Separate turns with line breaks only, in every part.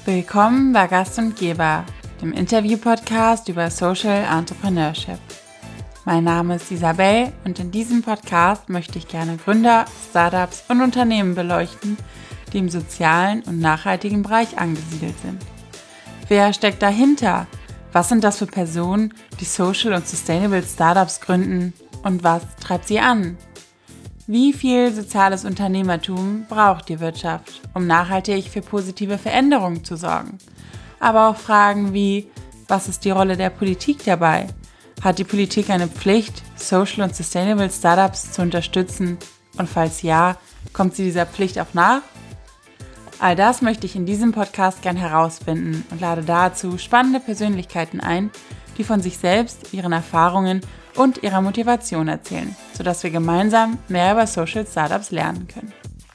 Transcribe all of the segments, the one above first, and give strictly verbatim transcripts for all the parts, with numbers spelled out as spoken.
Willkommen bei Gast und Geber, dem Interview-Podcast über Social Entrepreneurship. Mein Name ist Isabel und in diesem Podcast möchte ich gerne Gründer, Startups und Unternehmen beleuchten, die im sozialen und nachhaltigen Bereich angesiedelt sind. Wer steckt dahinter? Was sind das für Personen, die Social und Sustainable Startups gründen? Und was treibt sie an? Wie viel soziales Unternehmertum braucht die Wirtschaft, um nachhaltig für positive Veränderungen zu sorgen? Aber auch Fragen wie, was ist die Rolle der Politik dabei? Hat die Politik eine Pflicht, Social und Sustainable Startups zu unterstützen? Und falls ja, kommt sie dieser Pflicht auch nach? All das möchte ich in diesem Podcast gern herausfinden und lade dazu spannende Persönlichkeiten ein, die von sich selbst, ihren Erfahrungen und ihrer Motivation erzählen, sodass wir gemeinsam mehr über Social Startups lernen können.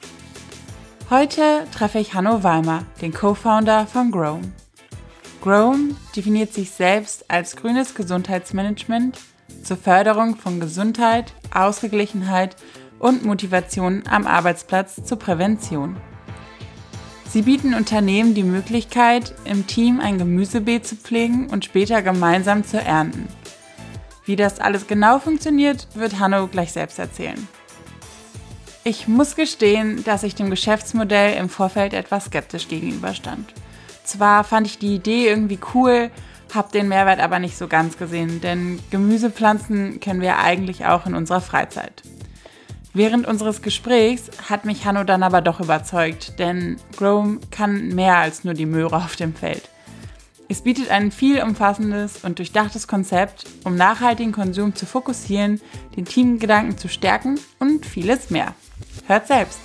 Heute treffe ich Hanno Weimer, den Co-Founder von Grown. Grown definiert sich selbst als grünes Gesundheitsmanagement zur Förderung von Gesundheit, Ausgeglichenheit und Motivation am Arbeitsplatz zur Prävention. Sie bieten Unternehmen die Möglichkeit, im Team ein Gemüsebeet zu pflegen und später gemeinsam zu ernten. Wie das alles genau funktioniert, wird Hanno gleich selbst erzählen. Ich muss gestehen, dass ich dem Geschäftsmodell im Vorfeld etwas skeptisch gegenüberstand. Zwar fand ich die Idee irgendwie cool, habe den Mehrwert aber nicht so ganz gesehen, denn Gemüsepflanzen kennen wir eigentlich auch in unserer Freizeit. Während unseres Gesprächs hat mich Hanno dann aber doch überzeugt, denn Grown kann mehr als nur die Möhre auf dem Feld. Es bietet ein viel umfassendes und durchdachtes Konzept, um nachhaltigen Konsum zu fokussieren, den Teamgedanken zu stärken und vieles mehr. Hört selbst!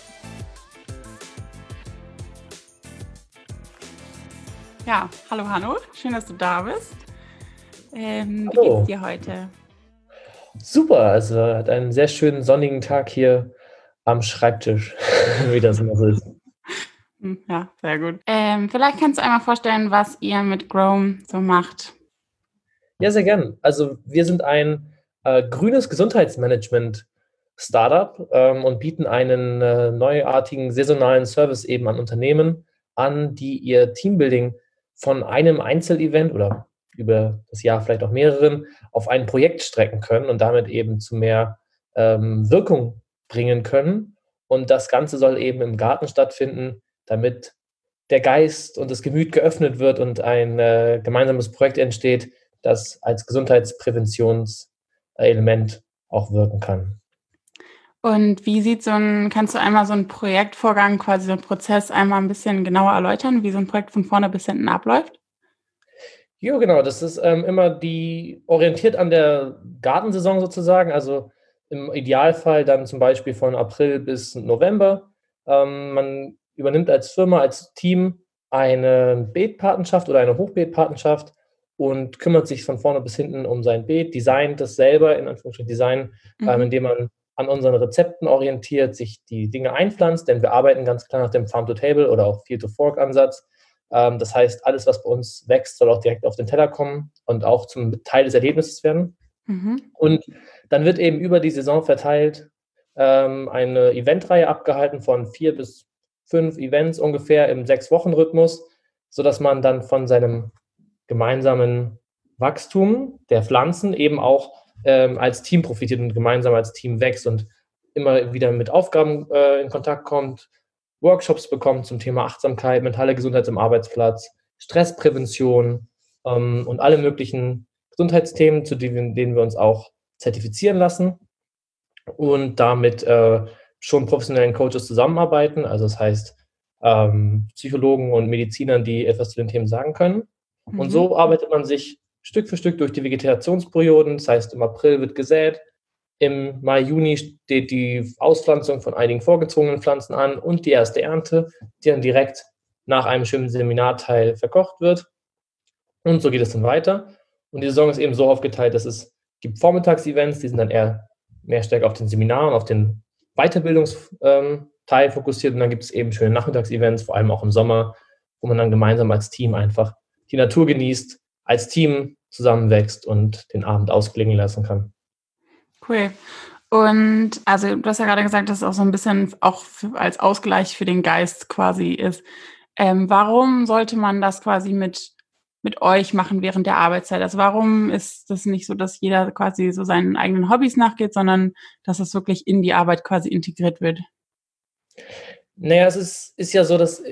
Ja, hallo Hanno, schön, dass du da bist. Ähm, wie
Hallo.
geht's dir heute?
Super, also hat einen sehr schönen sonnigen Tag hier am Schreibtisch, wie das immer so ist.
Ja, sehr gut. Ähm, vielleicht kannst du einmal vorstellen, was ihr mit Grown so macht.
Ja, sehr gern. Also wir sind ein äh, grünes Gesundheitsmanagement-Startup ähm, und bieten einen äh, neuartigen saisonalen Service eben an Unternehmen an, die ihr Teambuilding von einem Einzelevent oder über das Jahr vielleicht auch mehreren auf ein Projekt strecken können und damit eben zu mehr ähm, Wirkung bringen können. Und das Ganze soll eben im Garten stattfinden, damit der Geist und das Gemüt geöffnet wird und ein äh, gemeinsames Projekt entsteht, das als Gesundheitspräventionselement auch wirken kann.
Und wie sieht so ein, kannst du einmal so einen Projektvorgang, quasi so einen Prozess einmal ein bisschen genauer erläutern, wie so ein Projekt von vorne bis hinten abläuft?
Ja, genau, das ist ähm, immer die orientiert an der Gartensaison sozusagen, also im Idealfall dann zum Beispiel von April bis November. Ähm, man übernimmt als Firma, als Team eine Beetpatenschaft oder eine Hochbeetpatenschaft und kümmert sich von vorne bis hinten um sein Beet, designt das selber, in Anführungsstrichen Design, ähm,
Mhm.
indem man an unseren Rezepten orientiert, sich die Dinge einpflanzt, denn wir arbeiten ganz klar nach dem Farm-to-Table oder auch Field-to-Fork-Ansatz. Ähm, das heißt, alles, was bei uns wächst, soll auch direkt auf den Teller kommen und auch zum Teil des Erlebnisses werden.
Mhm.
Und dann wird eben über die Saison verteilt ähm, eine Eventreihe abgehalten von vier bis fünf Events ungefähr im Sechs-Wochen-Rhythmus, sodass man dann von seinem gemeinsamen Wachstum der Pflanzen eben auch ähm, als Team profitiert und gemeinsam als Team wächst und immer wieder mit Aufgaben äh, in Kontakt kommt, Workshops bekommt zum Thema Achtsamkeit, mentale Gesundheit am Arbeitsplatz, Stressprävention ähm, und alle möglichen Gesundheitsthemen, zu denen, denen wir uns auch zertifizieren lassen und damit äh, schon professionellen Coaches zusammenarbeiten. Also das heißt ähm, Psychologen und Medizinern, die etwas zu den Themen sagen können. Und
Mhm.
so arbeitet man sich Stück für Stück durch die Vegetationsperioden. Das heißt, im April wird gesät, im Mai, Juni steht die Auspflanzung von einigen vorgezogenen Pflanzen an und die erste Ernte, die dann direkt nach einem schönen Seminarteil verkocht wird. Und so geht es dann weiter. Und die Saison ist eben so aufgeteilt, dass es gibt Vormittagsevents, die sind dann eher mehr stärker auf den Seminaren, auf den Weiterbildungsteil ähm, fokussiert. Und dann gibt es eben schöne Nachmittagsevents, vor allem auch im Sommer, wo man dann gemeinsam als Team einfach die Natur genießt, als Team zusammenwächst und den Abend ausklingen lassen kann.
Cool. Und also du hast ja gerade gesagt, dass es auch so ein bisschen auch für, als Ausgleich für den Geist quasi ist. Ähm, warum sollte man das quasi mit, mit euch machen während der Arbeitszeit? Also warum ist das nicht so, dass jeder quasi so seinen eigenen Hobbys nachgeht, sondern dass es wirklich in die Arbeit quasi integriert wird?
Naja, es ist, ist ja so, dass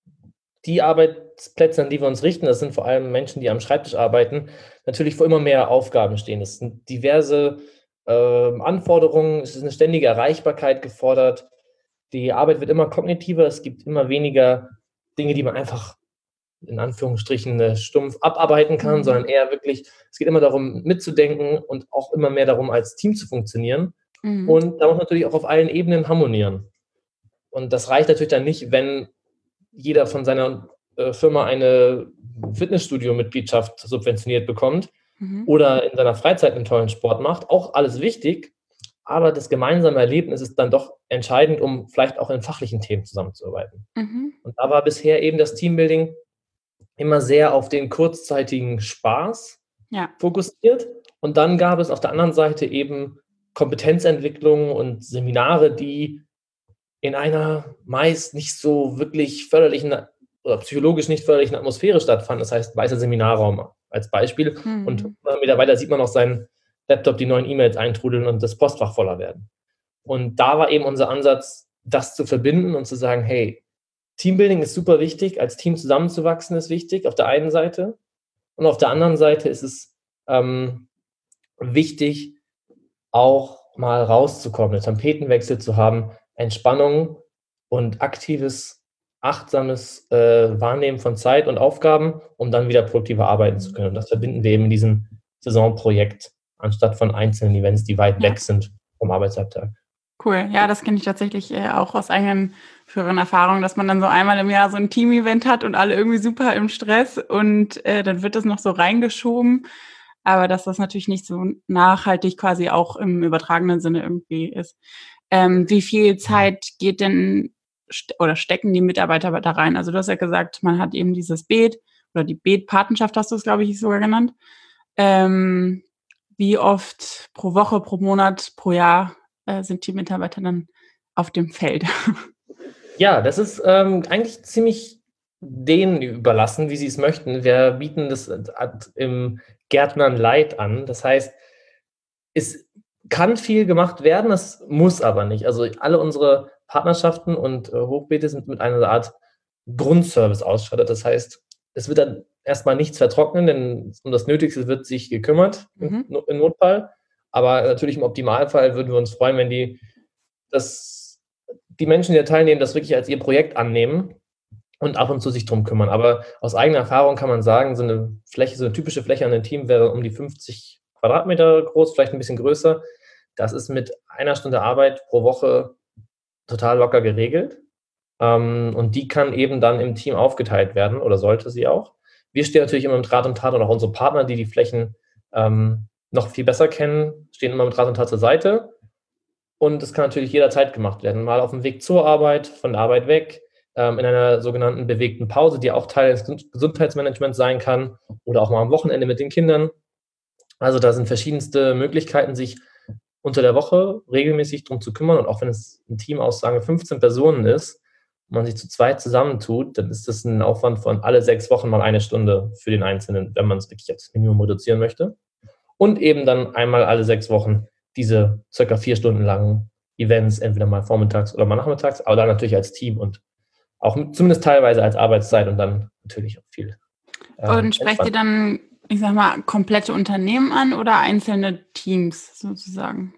die Arbeitsplätze, an die wir uns richten, das sind vor allem Menschen, die am Schreibtisch arbeiten, natürlich vor immer mehr Aufgaben stehen. Es sind diverse ähm, Anforderungen, es ist eine ständige Erreichbarkeit gefordert. Die Arbeit wird immer kognitiver, es gibt immer weniger Dinge, die man einfach in Anführungsstrichen äh, stumpf abarbeiten kann,
Mhm.
sondern eher wirklich, es geht immer darum, mitzudenken und auch immer mehr darum, als Team zu funktionieren.
Mhm.
Und da muss man natürlich auch auf allen Ebenen harmonieren. Und das reicht natürlich dann nicht, wenn jeder von seiner äh, Firma eine Fitnessstudio-Mitgliedschaft subventioniert bekommt
Mhm.
oder in seiner Freizeit einen tollen Sport macht. Auch alles wichtig, aber das gemeinsame Erlebnis ist dann doch entscheidend, um vielleicht auch in fachlichen Themen zusammenzuarbeiten.
Mhm.
Und da war bisher eben das Teambuilding immer sehr auf den kurzzeitigen Spaß
Ja.
fokussiert. Und dann gab es auf der anderen Seite eben Kompetenzentwicklung und Seminare, die in einer meist nicht so wirklich förderlichen oder psychologisch nicht förderlichen Atmosphäre stattfanden. Das heißt, weißer Seminarraum als Beispiel.
Mhm.
Und hundert Meter weiter sieht man auf seinen Laptop die neuen E-Mails eintrudeln und das Postfach voller werden. Und da war eben unser Ansatz, das zu verbinden und zu sagen, hey, Teambuilding ist super wichtig, als Team zusammenzuwachsen ist wichtig auf der einen Seite. Und auf der anderen Seite ist es ähm, wichtig, auch mal rauszukommen, einen Tapetenwechsel zu haben, Entspannung und aktives, achtsames äh, Wahrnehmen von Zeit und Aufgaben, um dann wieder produktiver arbeiten zu können. Und das verbinden wir eben in diesem Saisonprojekt, anstatt von einzelnen Events, die weit
Ja.
weg sind vom Arbeitsalltag.
Cool. Ja, das kenne ich tatsächlich äh, auch aus eigenen früheren Erfahrungen, dass man dann so einmal im Jahr so ein Team-Event hat und alle irgendwie super im Stress und äh, dann wird das noch so reingeschoben. Aber dass das natürlich nicht so nachhaltig quasi auch im übertragenen Sinne irgendwie ist. Ähm, wie viel Zeit geht denn st- oder stecken die Mitarbeiter da rein? Also du hast ja gesagt, man hat eben dieses Beet oder die Beet-Patenschaft hast du es, glaube ich, sogar genannt. Ähm, wie oft pro Woche, pro Monat, pro Jahr äh, sind die Mitarbeiter dann auf dem Feld?
Ja, das ist ähm, eigentlich ziemlich denen überlassen, wie sie es möchten. Wir bieten das äh, im Gärtnern Light an. Das heißt, es kann viel gemacht werden, es muss aber nicht. Also alle unsere Partnerschaften und äh, Hochbeete sind mit einer Art Grundservice ausgestattet. Das heißt, es wird dann erstmal nichts vertrocknen, denn um das Nötigste wird sich gekümmert im,
Mhm.
im Notfall. Aber natürlich im Optimalfall würden wir uns freuen, wenn die, das, die Menschen, die da teilnehmen, das wirklich als ihr Projekt annehmen und ab und zu sich drum kümmern. Aber aus eigener Erfahrung kann man sagen, so eine Fläche, so eine typische Fläche an einem Team wäre um die fünfzig Quadratmeter groß, vielleicht ein bisschen größer. Das ist mit einer Stunde Arbeit pro Woche total locker geregelt. Ähm, und die kann eben dann im Team aufgeteilt werden oder sollte sie auch. Wir stehen natürlich immer mit Rat und Tat und auch unsere Partner, die die Flächen ähm, noch viel besser kennen, stehen immer mit Rat und Tat zur Seite. Und es kann natürlich jederzeit gemacht werden. Mal auf dem Weg zur Arbeit, von der Arbeit weg, ähm, in einer sogenannten bewegten Pause, die auch Teil des Gesundheitsmanagements sein kann oder auch mal am Wochenende mit den Kindern. Also da sind verschiedenste Möglichkeiten, sich unter der Woche regelmäßig drum zu kümmern. Und auch wenn es ein Team aus, sagen wir, fünfzehn Personen ist und man sich zu zweit zusammentut, dann ist das ein Aufwand von alle sechs Wochen mal eine Stunde für den Einzelnen, wenn man es wirklich aufs Minimum reduzieren möchte. Und eben dann einmal alle sechs Wochen diese circa vier Stunden langen Events, entweder mal vormittags oder mal nachmittags, aber dann natürlich als Team und auch mit, zumindest teilweise als Arbeitszeit und dann natürlich auch viel. Äh,
Und sprecht ihr dann, ich sag mal, komplette Unternehmen an oder einzelne Teams sozusagen?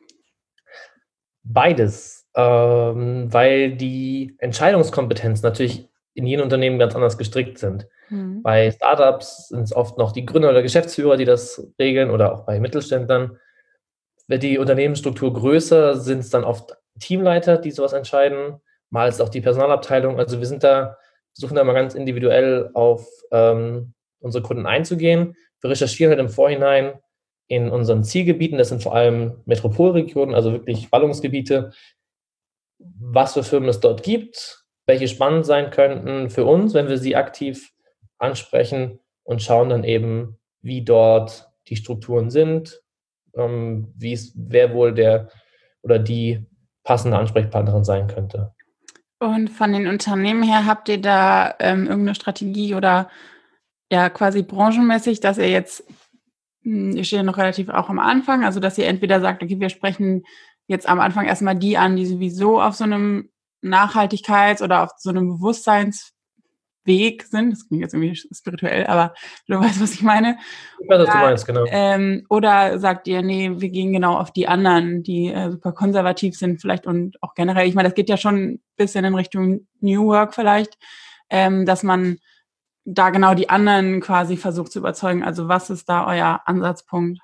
Beides, ähm, weil die Entscheidungskompetenzen natürlich in jedem Unternehmen ganz anders gestrickt sind.
Mhm.
Bei Startups sind es oft noch die Gründer oder Geschäftsführer, die das regeln oder auch bei Mittelständlern. Wird die Unternehmensstruktur größer, sind es dann oft Teamleiter, die sowas entscheiden, mal ist es auch die Personalabteilung. Also wir sind da, versuchen da mal ganz individuell auf ähm, unsere Kunden einzugehen. Wir recherchieren halt im Vorhinein in unseren Zielgebieten, das sind vor allem Metropolregionen, also wirklich Ballungsgebiete, was für Firmen es dort gibt, welche spannend sein könnten für uns, wenn wir sie aktiv ansprechen und schauen dann eben, wie dort die Strukturen sind, ähm, wie es, wer wohl der oder die passende Ansprechpartnerin sein könnte.
Und von den Unternehmen her, habt ihr da ähm, irgendeine Strategie oder ja quasi branchenmäßig, dass ihr jetzt, hm, ihr steht ja noch relativ auch am Anfang, also dass ihr entweder sagt, okay, wir sprechen jetzt am Anfang erstmal die an, die sowieso auf so einem Nachhaltigkeits- oder auf so einem Bewusstseinsweg sind. Das klingt jetzt irgendwie spirituell, aber du weißt, was ich meine.
Ich weiß, was du meinst, genau.
Ähm, oder sagt ihr, nee, wir gehen genau auf die anderen, die äh, super konservativ sind vielleicht und auch generell, ich meine, das geht ja schon ein bisschen in Richtung New Work vielleicht, ähm, dass man da genau die anderen quasi versucht zu überzeugen. Also was ist da euer Ansatzpunkt?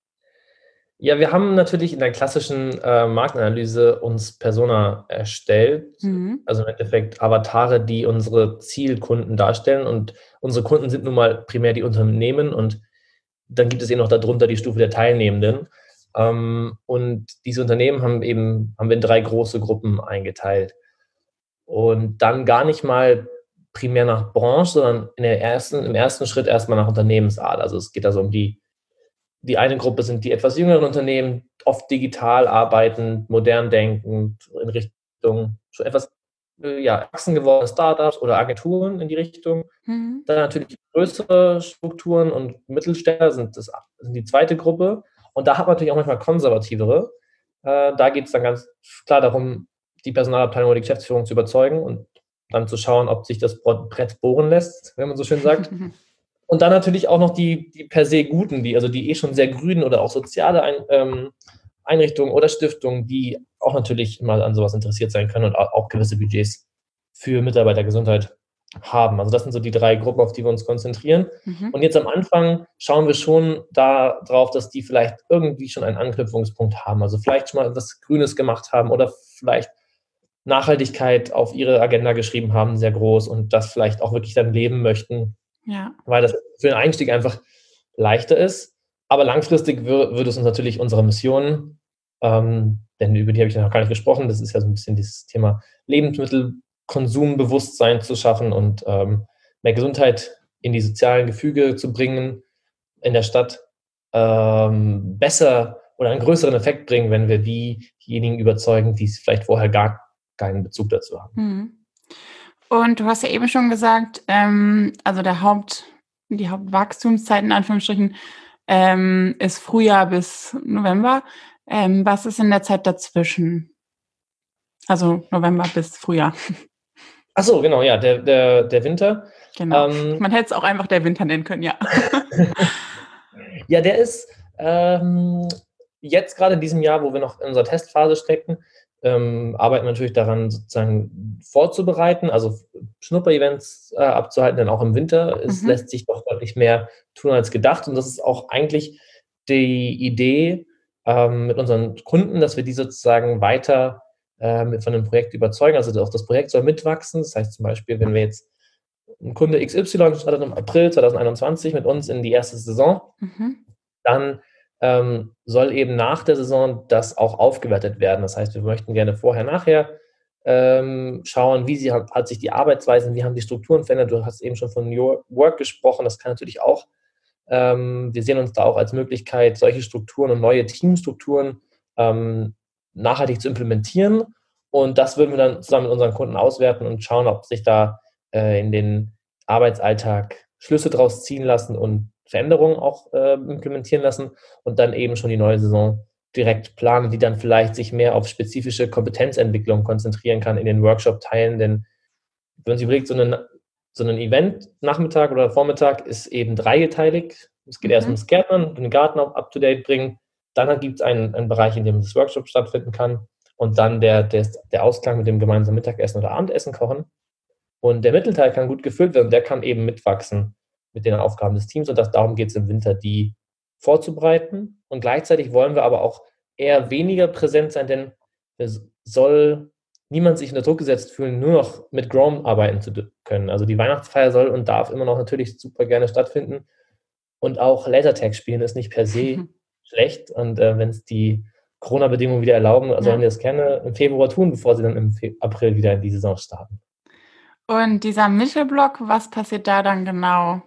Ja, wir haben natürlich in der klassischen äh, Marktanalyse uns Persona erstellt,
Mhm.
also im Endeffekt Avatare, die unsere Zielkunden darstellen, und unsere Kunden sind nun mal primär die Unternehmen, und dann gibt es eben noch darunter die Stufe der Teilnehmenden. Ähm, und diese Unternehmen haben eben, haben wir in drei große Gruppen eingeteilt. Und dann gar nicht mal primär nach Branche, sondern in der ersten, im ersten Schritt erstmal nach Unternehmensart. Also es geht also um die, die eine Gruppe sind die etwas jüngeren Unternehmen, oft digital arbeitend, modern denkend, in Richtung schon etwas äh, ja, erwachsen gewordene Startups oder Agenturen in die Richtung.
Mhm.
Dann natürlich größere Strukturen und Mittelständler sind, das, sind die zweite Gruppe. Und da hat man natürlich auch manchmal konservativere. Äh, da geht es dann ganz klar darum, die Personalabteilung oder die Geschäftsführung zu überzeugen und dann zu schauen, ob sich das Brett bohren lässt, wenn man so schön sagt. Und dann natürlich auch noch die, die per se Guten, die, also die eh schon sehr grünen oder auch soziale Ein, ähm, Einrichtungen oder Stiftungen, die auch natürlich immer an sowas interessiert sein können und auch, auch gewisse Budgets für Mitarbeitergesundheit haben. Also das sind so die drei Gruppen, auf die wir uns konzentrieren.
Mhm.
Und jetzt am Anfang schauen wir schon darauf, dass die vielleicht irgendwie schon einen Anknüpfungspunkt haben. Also vielleicht schon mal etwas Grünes gemacht haben oder vielleicht Nachhaltigkeit auf ihre Agenda geschrieben haben, sehr groß, und das vielleicht auch wirklich dann leben möchten,
Ja.
weil das für den Einstieg einfach leichter ist. Aber langfristig würde es uns natürlich unsere Mission, ähm, denn über die habe ich ja noch gar nicht gesprochen, das ist ja so ein bisschen dieses Thema Lebensmittelkonsumbewusstsein zu schaffen und ähm, mehr Gesundheit in die sozialen Gefüge zu bringen in der Stadt, ähm, besser oder einen größeren Effekt bringen, wenn wir diejenigen überzeugen, die es vielleicht vorher gar keinen Bezug dazu haben.
Mhm. Und du hast ja eben schon gesagt, ähm, also der Haupt, die Hauptwachstumszeit in Anführungsstrichen ähm, ist Frühjahr bis November. Ähm, was ist in der Zeit dazwischen? Also November bis Frühjahr.
Ach so, genau, ja, der, der, der Winter.
Genau.
Ähm,
Man hätte es auch einfach der Winter nennen können, ja.
ja, der ist ähm, jetzt gerade in diesem Jahr, wo wir noch in unserer Testphase stecken, ähm, arbeiten wir natürlich daran, sozusagen vorzubereiten, also Schnupper-Events äh, abzuhalten, denn auch im Winter es
Mhm.
lässt sich doch deutlich mehr tun als gedacht. Und das ist auch eigentlich die Idee ähm, mit unseren Kunden, dass wir die sozusagen weiter äh, mit von dem Projekt überzeugen. Also auch das Projekt soll mitwachsen. Das heißt zum Beispiel, wenn wir jetzt ein Kunde X Y startet im April zwanzig einundzwanzig mit uns in die erste Saison,
Mhm.
dann ähm, soll eben nach der Saison das auch aufgewertet werden. Das heißt, wir möchten gerne vorher, nachher ähm, schauen, wie sie, hat, hat sich die Arbeitsweisen, wie haben die Strukturen verändert. Du hast eben schon von New Work gesprochen, das kann natürlich auch. Ähm, wir sehen uns da auch als Möglichkeit, solche Strukturen und neue Teamstrukturen ähm, nachhaltig zu implementieren. Und das würden wir dann zusammen mit unseren Kunden auswerten und schauen, ob sich da äh, in den Arbeitsalltag Schlüsse draus ziehen lassen und Veränderungen auch äh, implementieren lassen und dann eben schon die neue Saison direkt planen, die dann vielleicht sich mehr auf spezifische Kompetenzentwicklung konzentrieren kann in den Workshop-Teilen. Denn wenn man sich überlegt, so ein, so ein Event Nachmittag oder Vormittag ist eben dreigeteilig. Es geht
Mhm.
erst ums Gärtnern, den Garten up-to-date bringen. Dann gibt es einen, einen Bereich, in dem das Workshop stattfinden kann. Und dann der, der, der Ausklang mit dem gemeinsamen Mittagessen oder Abendessen kochen. Und der Mittelteil kann gut gefüllt werden. Der kann eben mitwachsen mit den Aufgaben des Teams. Und das, darum geht es im Winter, die vorzubereiten. Und gleichzeitig wollen wir aber auch eher weniger präsent sein, denn es soll niemand sich unter Druck gesetzt fühlen, nur noch mit Grom arbeiten zu können. Also die Weihnachtsfeier soll und darf immer noch natürlich super gerne stattfinden. Und auch Lasertag spielen ist nicht per se schlecht. Und äh, wenn es die Corona-Bedingungen wieder erlauben,
Ja.
sollen die das gerne im Februar tun, bevor sie dann im Fe- April wieder in die Saison starten.
Und dieser Mittelblock, was passiert da dann genau?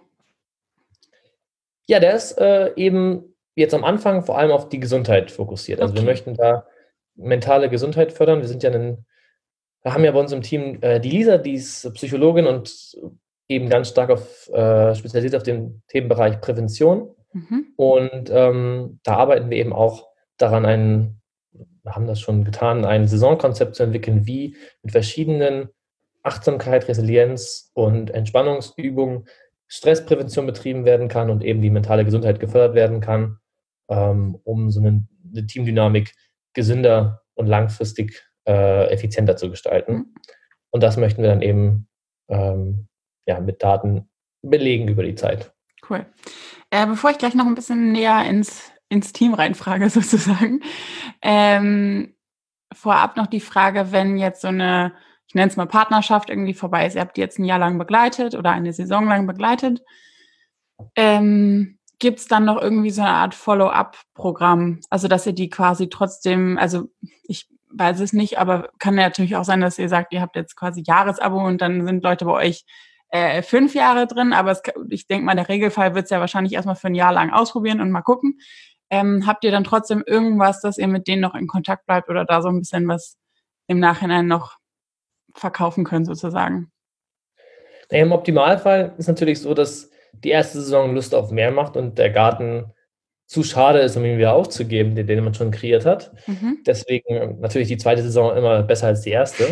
Ja, der ist äh, eben jetzt am Anfang vor allem auf die Gesundheit fokussiert. Also wir
Okay.
möchten da mentale Gesundheit fördern. Wir sind ja ein wir haben ja bei uns im Team äh, die Lisa, die ist Psychologin und eben ganz stark auf, äh, spezialisiert auf den Themenbereich Prävention.
Mhm.
Und ähm, da arbeiten wir eben auch daran, einen, wir haben das schon getan, ein Saisonkonzept zu entwickeln, wie mit verschiedenen Achtsamkeit, Resilienz und Entspannungsübungen Stressprävention betrieben werden kann und eben die mentale Gesundheit gefördert werden kann, ähm, um so eine, eine Teamdynamik gesünder und langfristig äh, effizienter zu gestalten.
Mhm.
Und das möchten wir dann eben ähm, ja, mit Daten belegen über die Zeit.
Cool. Äh, bevor ich gleich noch ein bisschen näher ins, ins Team reinfrage, sozusagen, ähm, vorab noch die Frage, wenn jetzt so eine, ich nenne es mal Partnerschaft irgendwie vorbei ist, ihr habt die jetzt ein Jahr lang begleitet oder eine Saison lang begleitet, ähm, gibt es dann noch irgendwie so eine Art Follow-up-Programm? Also, dass ihr die quasi trotzdem, also ich weiß es nicht, aber kann ja natürlich auch sein, dass ihr sagt, ihr habt jetzt quasi Jahresabo und dann sind Leute bei euch äh, fünf Jahre drin, aber es, ich denke mal, der Regelfall wird es ja wahrscheinlich erstmal für ein Jahr lang ausprobieren und mal gucken. Ähm, habt ihr dann trotzdem irgendwas, dass ihr mit denen noch in Kontakt bleibt oder da so ein bisschen was im Nachhinein noch verkaufen könnt, sozusagen?
Im Optimalfall ist natürlich so, dass die erste Saison Lust auf mehr macht und der Garten zu schade ist, um ihn wieder aufzugeben, den, den man schon kreiert hat.
Mhm.
Deswegen natürlich die zweite Saison immer besser als die erste.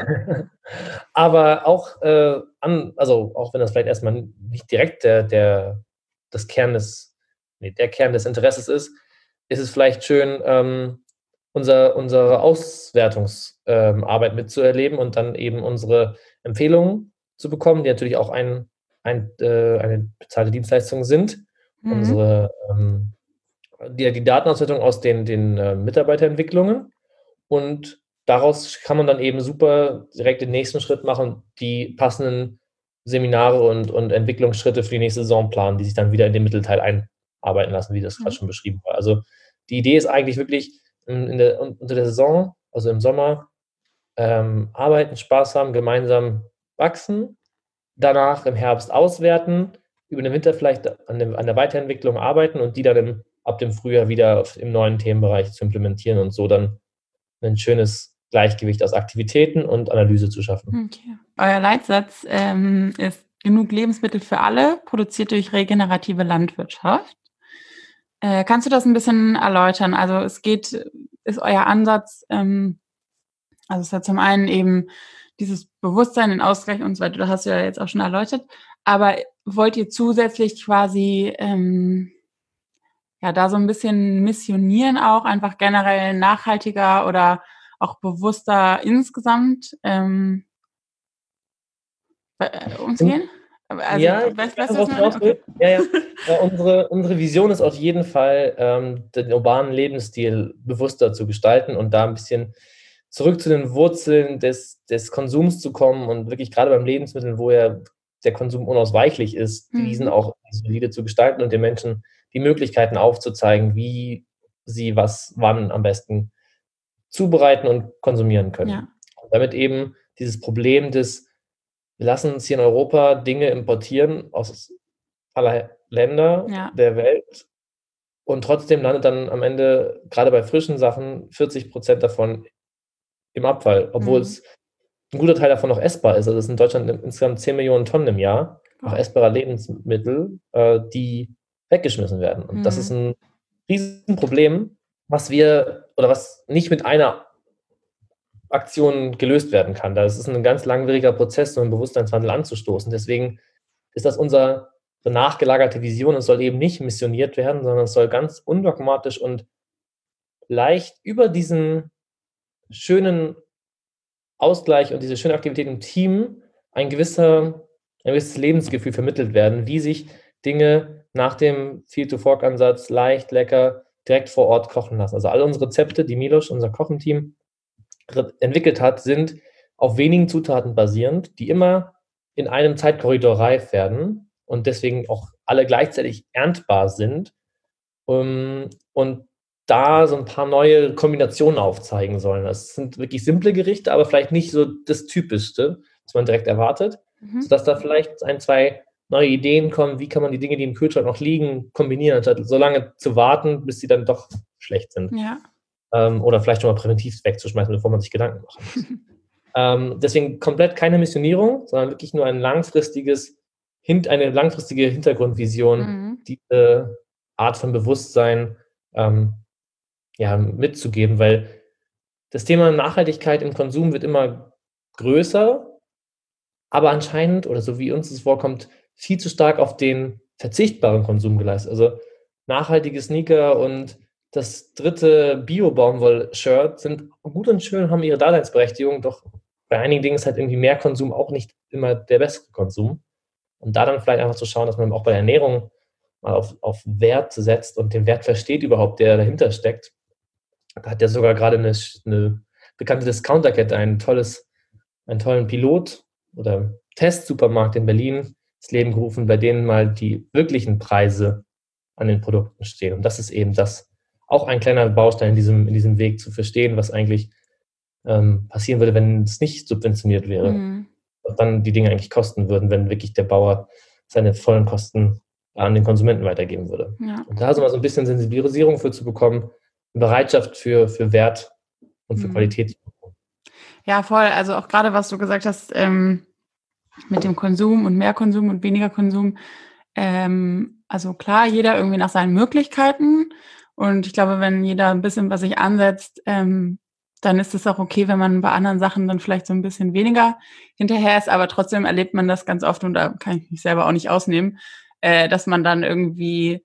Aber auch, äh, an, also auch wenn das vielleicht erstmal nicht direkt der, der, das Kern des, nee, der Kern des Interesses ist, ist es vielleicht schön, ähm, unser, unsere Auswertungsarbeit ähm, mitzuerleben und dann eben unsere Empfehlungen zu bekommen, die natürlich auch ein, ein, äh, eine bezahlte Dienstleistung sind.
Mhm.
Unsere ähm, die, die Datenauswertung aus den, den äh, Mitarbeiterentwicklungen und daraus kann man dann eben super direkt den nächsten Schritt machen, die passenden Seminare und, und Entwicklungsschritte für die nächste Saison planen, die sich dann wieder in den Mittelteil einarbeiten lassen, wie das
Mhm.
gerade schon beschrieben war. Also die Idee ist eigentlich wirklich in, in der, unter der Saison, also im Sommer, ähm, arbeiten, Spaß haben, gemeinsam wachsen, danach im Herbst auswerten, über den Winter vielleicht an, dem, an der Weiterentwicklung arbeiten und die dann im, ab dem Frühjahr wieder im neuen Themenbereich zu implementieren und so dann ein schönes Gleichgewicht aus Aktivitäten und Analyse zu schaffen.
Okay. Euer Leitsatz ähm, ist genug Lebensmittel für alle, produziert durch regenerative Landwirtschaft. Äh, kannst du das ein bisschen erläutern? Also es geht, ist euer Ansatz, ähm, also es hat zum einen eben dieses Bewusstsein, den Ausgleich und so weiter, das hast du ja jetzt auch schon erläutert, aber wollt ihr zusätzlich quasi ähm, ja da so ein bisschen missionieren auch, einfach generell nachhaltiger oder auch bewusster insgesamt ähm, äh, umzugehen? Also,
Ja, ich
weißt,
weiß,
weißt du, was
worauf
ich
du
meine?
hinaus
Okay.
willst. Ja, ja. Äh, unsere, unsere Vision ist auf jeden Fall, ähm, den urbanen Lebensstil bewusster zu gestalten und da ein bisschen zurück zu den Wurzeln des, des Konsums zu kommen und wirklich gerade beim Lebensmitteln, wo ja der Konsum unausweichlich ist, diesen
Mhm.
auch solide zu gestalten und den Menschen die Möglichkeiten aufzuzeigen, wie sie was wann am besten zubereiten und konsumieren können.
Ja.
Und damit eben dieses Problem des, wir lassen uns hier in Europa Dinge importieren aus aller Länder
Ja.
der Welt und trotzdem landet dann am Ende, gerade bei frischen Sachen, vierzig Prozent davon im Abfall, obwohl
Mhm.
es ein guter Teil davon noch essbar ist. Also es sind in Deutschland insgesamt zehn Millionen Tonnen im Jahr noch
Wow.
essbarer Lebensmittel, äh, die weggeschmissen werden. Und das ist
Mhm.
ein Riesenproblem, was wir oder was nicht mit einer Aktion gelöst werden kann. Das ist ein ganz langwieriger Prozess, so einen Bewusstseinswandel anzustoßen. Deswegen ist das unsere nachgelagerte Vision. Es soll eben nicht missioniert werden, sondern es soll ganz undogmatisch und leicht über diesen schönen Ausgleich und diese schöne Aktivität im Team ein gewisser, ein gewisses Lebensgefühl vermittelt werden, wie sich Dinge nach dem Field-to-Fork-Ansatz leicht, lecker, direkt vor Ort kochen lassen. Also all unsere Rezepte, die Milos, unser Kochenteam, entwickelt hat, sind auf wenigen Zutaten basierend, die immer in einem Zeitkorridor reif werden und deswegen auch alle gleichzeitig erntbar sind, um, und da so ein paar neue Kombinationen aufzeigen sollen. Das sind wirklich simple Gerichte, aber vielleicht nicht so das Typischste, was man direkt erwartet,
Mhm.
sodass da vielleicht ein, zwei neue Ideen kommen, wie kann man die Dinge, die im Kühlschrank noch liegen, kombinieren, anstatt so lange zu warten, bis sie dann doch schlecht sind.
Ja.
Ähm, oder vielleicht schon mal präventiv wegzuschmeißen, bevor man sich Gedanken machen muss. Ähm, deswegen komplett keine Missionierung, sondern wirklich nur ein langfristiges, eine langfristige Hintergrundvision,
Mhm.
diese Art von Bewusstsein ähm, ja, mitzugeben, weil das Thema Nachhaltigkeit im Konsum wird immer größer, aber anscheinend, oder so wie uns es vorkommt, viel zu stark auf den verzichtbaren Konsum geleistet. Also nachhaltige Sneaker und das dritte Bio-Baumwoll-Shirt sind gut und schön, haben ihre Daseinsberechtigung, doch bei einigen Dingen ist halt irgendwie mehr Konsum auch nicht immer der bessere Konsum. Und da dann vielleicht einfach zu schauen, dass man auch bei der Ernährung mal auf, auf Wert setzt und den Wert versteht überhaupt, der dahinter steckt. Da hat ja sogar gerade eine, eine bekannte Discounterkette ein tolles, einen tollen Pilot oder Testsupermarkt in Berlin ins Leben gerufen, bei denen mal die wirklichen Preise an den Produkten stehen. Und das ist eben das, auch ein kleiner Baustein in diesem, in diesem Weg zu verstehen, was eigentlich ähm, passieren würde, wenn es nicht subventioniert wäre.
Mhm.
Was dann die Dinge eigentlich kosten würden, wenn wirklich der Bauer seine vollen Kosten an den Konsumenten weitergeben würde.
Ja.
Und da so mal so ein bisschen Sensibilisierung für zu bekommen, Bereitschaft für, für Wert und für
Mhm.
Qualität zu bekommen.
Ja, voll. Also auch gerade, was du gesagt hast, ähm, mit dem Konsum und mehr Konsum und weniger Konsum. Ähm, also klar, jeder irgendwie nach seinen Möglichkeiten. Und ich glaube, wenn jeder ein bisschen was sich ansetzt, ähm, dann ist es auch okay, wenn man bei anderen Sachen dann vielleicht so ein bisschen weniger hinterher ist. Aber trotzdem erlebt man das ganz oft, und da kann ich mich selber auch nicht ausnehmen, äh, dass man dann irgendwie,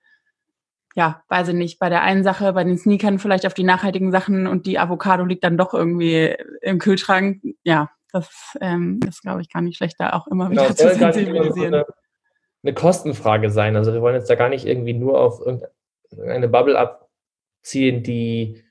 ja, weiß ich nicht, bei der einen Sache, bei den Sneakern vielleicht auf die nachhaltigen Sachen und die Avocado liegt dann doch irgendwie im Kühlschrank. Ja, das ähm, ist, glaube ich, gar nicht schlecht, da auch immer
Genau,
wieder
es
zu
soll gar nicht immer so
sensibilisieren.
eine, eine Kostenfrage sein. Also wir wollen jetzt da gar nicht irgendwie nur auf irgendeine Bubble abziehen, die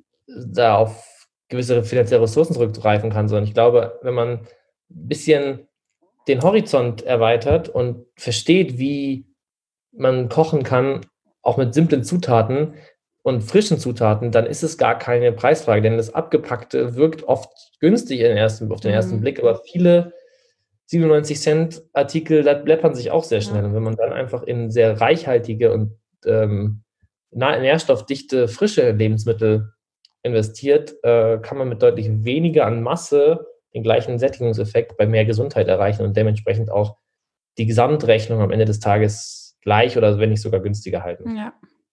da auf gewisse finanzielle Ressourcen zurückgreifen kann, sondern ich glaube, wenn man ein bisschen den Horizont erweitert und versteht, wie man kochen kann, auch mit simplen Zutaten und frischen Zutaten, dann ist es gar keine Preisfrage, denn das Abgepackte wirkt oft günstig in den ersten, auf den ersten
Mhm.
Blick, aber viele siebenundneunzig Cent Artikel, da läppern sich auch sehr schnell.
Ja.
Und wenn man dann einfach in sehr reichhaltige und ähm, nährstoffdichte, frische Lebensmittel investiert, äh, kann man mit deutlich weniger an Masse den gleichen Sättigungseffekt bei mehr Gesundheit erreichen und dementsprechend auch die Gesamtrechnung am Ende des Tages gleich oder wenn nicht sogar günstiger halten.
Ja.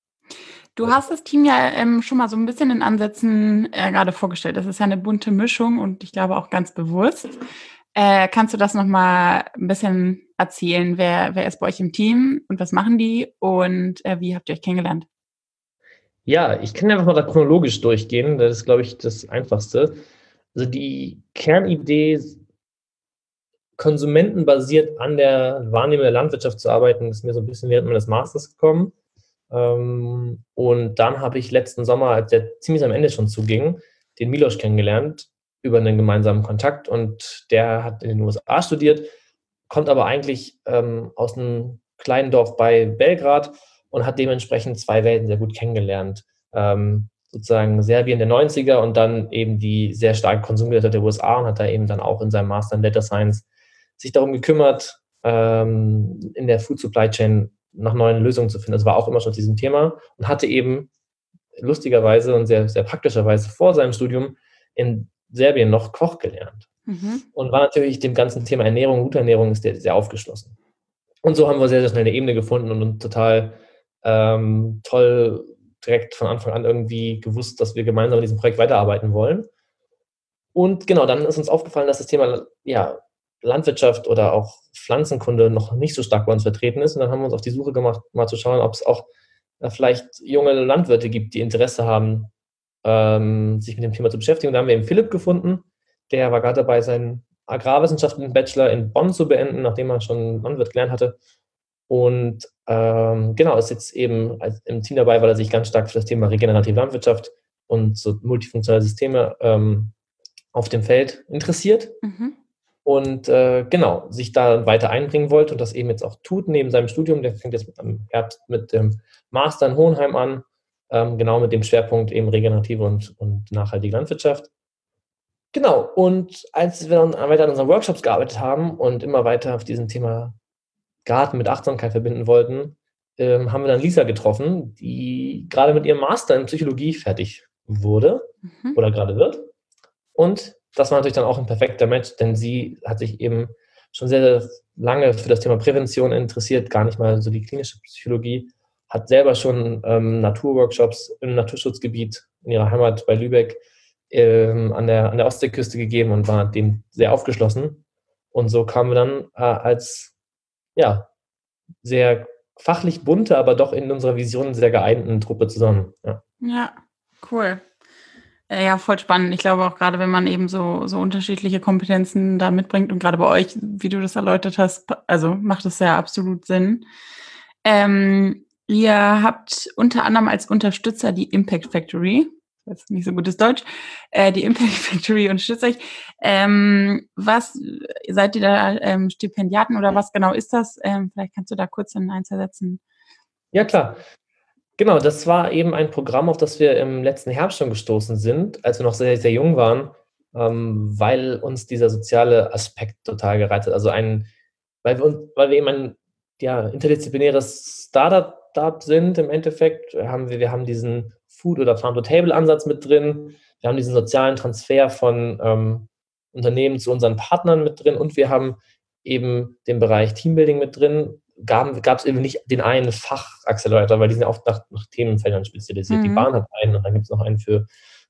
Du hast das Team ja ähm, schon mal so ein bisschen in Ansätzen äh, gerade vorgestellt. Das ist ja eine bunte Mischung und ich glaube auch ganz bewusst. Äh, kannst du das nochmal ein bisschen erzählen? Wer, wer ist bei euch im Team und was machen die und äh, wie habt ihr euch kennengelernt?
Ja, ich kann einfach mal da chronologisch durchgehen. Das ist, glaube ich, das Einfachste. Also die Kernidee, konsumentenbasiert an der Wahrnehmung der Landwirtschaft zu arbeiten, ist mir so ein bisschen während meines Masters gekommen. Ähm, und dann habe ich letzten Sommer, als der ziemlich am Ende schon zuging, den Milos kennengelernt über einen gemeinsamen Kontakt. Und der hat in den U S A studiert, kommt aber eigentlich ähm, aus einem kleinen Dorf bei Belgrad und hat dementsprechend zwei Welten sehr gut kennengelernt. Ähm, sozusagen Serbien der neunziger und dann eben die sehr starke Konsumgesellschaft der U S A und hat da eben dann auch in seinem Master in Data Science sich darum gekümmert, ähm, in der Food Supply Chain nach neuen Lösungen zu finden. Das war auch immer schon zu diesem Thema und hatte eben lustigerweise und sehr, sehr praktischerweise vor seinem Studium in Serbien noch Koch gelernt.
Mhm.
Und war natürlich dem ganzen Thema Ernährung, gute Ernährung ist der sehr aufgeschlossen. Und so haben wir sehr, sehr schnell eine Ebene gefunden und, und total ähm, toll direkt von Anfang an irgendwie gewusst, dass wir gemeinsam in diesem Projekt weiterarbeiten wollen. Und genau, dann ist uns aufgefallen, dass das Thema ja, Landwirtschaft oder auch Pflanzenkunde noch nicht so stark bei uns vertreten ist. Und dann haben wir uns auf die Suche gemacht, mal zu schauen, ob es auch äh, vielleicht junge Landwirte gibt, die Interesse haben, ähm, sich mit dem Thema zu beschäftigen. Und da haben wir eben Philipp gefunden, der war gerade dabei, seinen Agrarwissenschaften-Bachelor in Bonn zu beenden, nachdem er schon Landwirt gelernt hatte. Und ähm, genau, ist jetzt eben als, im Team dabei, weil er sich ganz stark für das Thema regenerative Landwirtschaft und so multifunktionale Systeme ähm, auf dem Feld interessiert.
Mhm.
Und äh, genau, sich da weiter einbringen wollte und das eben jetzt auch tut neben seinem Studium. Der fängt jetzt im Herbst mit dem Master in Hohenheim an, ähm, genau mit dem Schwerpunkt eben regenerative und, und nachhaltige Landwirtschaft. Genau, und als wir dann weiter an unseren Workshops gearbeitet haben und immer weiter auf diesem Thema Garten mit Achtsamkeit verbinden wollten, ähm, haben wir dann Lisa getroffen, die gerade mit ihrem Master in Psychologie fertig wurde
Mhm.
oder gerade wird. Und das war natürlich dann auch ein perfekter Match, denn sie hat sich eben schon sehr, sehr lange für das Thema Prävention interessiert, gar nicht mal so die klinische Psychologie, hat selber schon ähm, Naturworkshops im Naturschutzgebiet in ihrer Heimat bei Lübeck ähm, an der, an der Ostseeküste gegeben und war dem sehr aufgeschlossen. Und so kamen wir dann äh, als ja, sehr fachlich bunte, aber doch in unserer Vision sehr geeinten Truppe zusammen. Ja,
ja, cool. Äh, Ja, voll spannend. Ich glaube auch gerade, wenn man eben so, so unterschiedliche Kompetenzen da mitbringt und gerade bei euch, wie du das erläutert hast, also macht es ja absolut Sinn. Ähm, ihr habt unter anderem als Unterstützer die Impact Factory. Das ist nicht so gutes Deutsch. Äh, die Impact Factory unterstützt euch. Ähm, was, seid ihr da ähm, Stipendiaten oder was genau ist das? Ähm, vielleicht kannst du da kurz in ein, zwei Sätzen.
ja klar. Genau, das war eben ein Programm, auf das wir im letzten Herbst schon gestoßen sind, als wir noch sehr, sehr jung waren, ähm, weil uns dieser soziale Aspekt total gereizt hat. Also ein, weil wir, uns, weil wir eben ein ja, interdisziplinäres Startup sind im Endeffekt, haben wir, wir haben diesen Food- oder Farm-to-Table-Ansatz mit drin, wir haben diesen sozialen Transfer von ähm, Unternehmen zu unseren Partnern mit drin und wir haben eben den Bereich Teambuilding mit drin. Gab es eben nicht den einen Fachaccelerator, weil die sind ja oft nach, nach Themenfeldern spezialisiert. Die
Mhm.
Bahn hat einen und dann gibt es noch einen für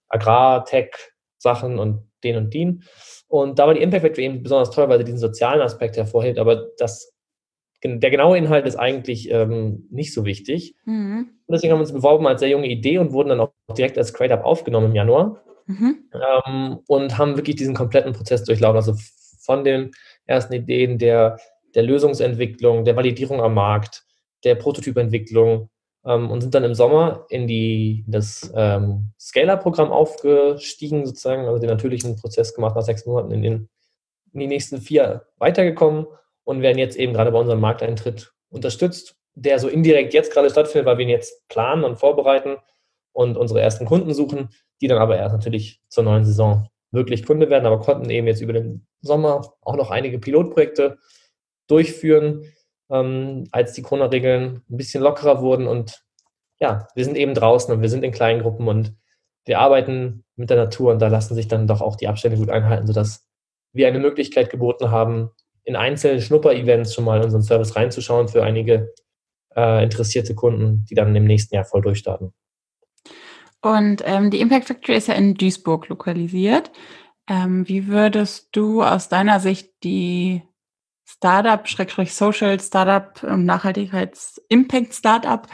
Agrar-Tech-Sachen und den und den. Und da war die Impact Factory eben besonders toll, weil sie diesen sozialen Aspekt hervorhebt, aber das, der genaue Inhalt ist eigentlich ähm, nicht so wichtig.
Mhm.
Und deswegen haben wir uns beworben als sehr junge Idee und wurden dann auch direkt als Create-Up aufgenommen im Januar.
Mhm.
Ähm, und haben wirklich diesen kompletten Prozess durchlaufen, also von den ersten Ideen der, der Lösungsentwicklung, der Validierung am Markt, der Prototypentwicklung ähm, und sind dann im Sommer in, die, in das ähm, Scale-Up-Programm aufgestiegen, sozusagen, also den natürlichen Prozess gemacht, nach sechs Monaten in, den, in die nächsten vier weitergekommen und werden jetzt eben gerade bei unserem Markteintritt unterstützt, der so indirekt jetzt gerade stattfindet, weil wir ihn jetzt planen und vorbereiten und unsere ersten Kunden suchen, die dann aber erst natürlich zur neuen Saison wirklich Kunde werden, aber konnten eben jetzt über den Sommer auch noch einige Pilotprojekte durchführen, ähm, als die Corona-Regeln ein bisschen lockerer wurden. Und ja, wir sind eben draußen und wir sind in kleinen Gruppen und wir arbeiten mit der Natur und da lassen sich dann doch auch die Abstände gut einhalten, sodass wir eine Möglichkeit geboten haben, in einzelnen Schnupper-Events schon mal in unseren Service reinzuschauen für einige äh, interessierte Kunden, die dann im nächsten Jahr voll durchstarten.
Und ähm, die Impact Factory ist ja in Duisburg lokalisiert. Ähm, wie würdest du aus deiner Sicht die Startup, Schrägstrich Social Startup und Nachhaltigkeits-Impact Startup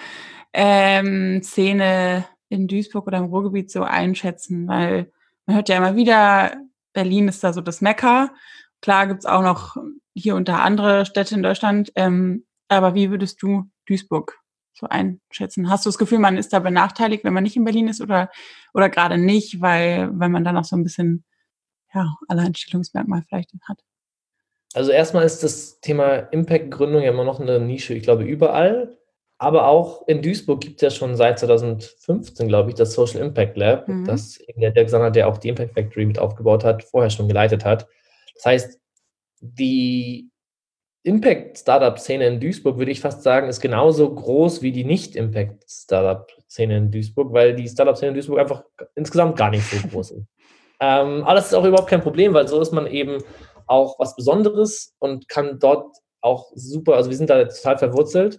ähm, Szene in Duisburg oder im Ruhrgebiet so einschätzen? Weil man hört ja immer wieder, Berlin ist da so das Mekka. Klar gibt's auch noch hier und da andere Städte in Deutschland. Ähm, aber wie würdest du Duisburg so einschätzen? Hast du das Gefühl, man ist da benachteiligt, wenn man nicht in Berlin ist oder, oder gerade nicht, weil, weil man dann auch so ein bisschen, ja, Alleinstellungsmerkmal vielleicht hat?
Also erstmal ist das Thema Impact-Gründung ja immer noch eine Nische, ich glaube, überall. Aber auch in Duisburg gibt es ja schon seit zwanzig fünfzehn, glaube ich, das Social Impact Lab,
Mhm.
das eben der Dirk Sanner, der auch die Impact Factory mit aufgebaut hat, vorher schon geleitet hat. Das heißt, die Impact-Startup-Szene in Duisburg, würde ich fast sagen, ist genauso groß wie die Nicht-Impact-Startup-Szene in Duisburg, weil die Startup-Szene in Duisburg einfach insgesamt gar nicht so groß ist. Ähm, aber das ist auch überhaupt kein Problem, weil so ist man eben auch was Besonderes und kann dort auch super, also wir sind da total verwurzelt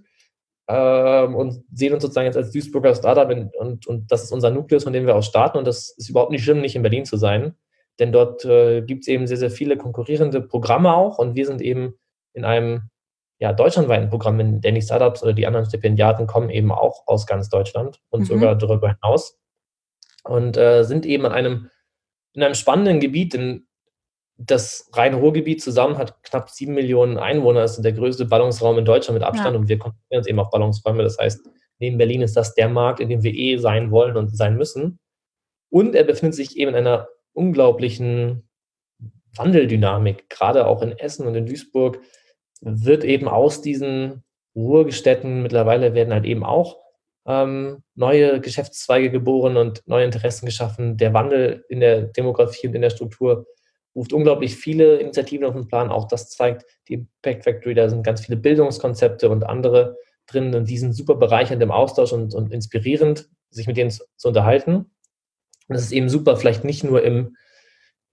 ähm, und sehen uns sozusagen jetzt als Duisburger Startup in, und, und das ist unser Nukleus, von dem wir aus starten und das ist überhaupt nicht schlimm, nicht in Berlin zu sein, denn dort äh, gibt es eben sehr, sehr viele konkurrierende Programme auch und wir sind eben in einem ja, deutschlandweiten Programm, in der die Startups oder die anderen Stipendiaten kommen eben auch aus ganz Deutschland und
Mhm.
sogar darüber hinaus und äh, sind eben an einem in einem spannenden Gebiet, denn das Rhein-Ruhr-Gebiet zusammen hat knapp sieben Millionen Einwohner, ist der größte Ballungsraum in Deutschland mit Abstand
Ja.
und wir konzentrieren uns eben auf Ballungsräume. Das heißt, neben Berlin ist das der Markt, in dem wir eh sein wollen und sein müssen. Und er befindet sich eben in einer unglaublichen Wandeldynamik, gerade auch in Essen und in Duisburg wird eben aus diesen Ruhrgestädten, mittlerweile werden halt eben auch ähm, neue Geschäftszweige geboren und neue Interessen geschaffen. Der Wandel in der Demografie und in der Struktur ruft unglaublich viele Initiativen auf den Plan. Auch das zeigt die Impact Factory, da sind ganz viele Bildungskonzepte und andere drin und die sind super bereichernd im Austausch und, und inspirierend, sich mit denen zu, zu unterhalten. Und das ist eben super, vielleicht nicht nur im